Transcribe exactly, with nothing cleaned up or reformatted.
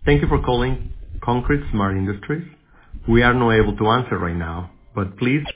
Thank you for calling Concrete Smart Industries. We are not able to answer right now, but please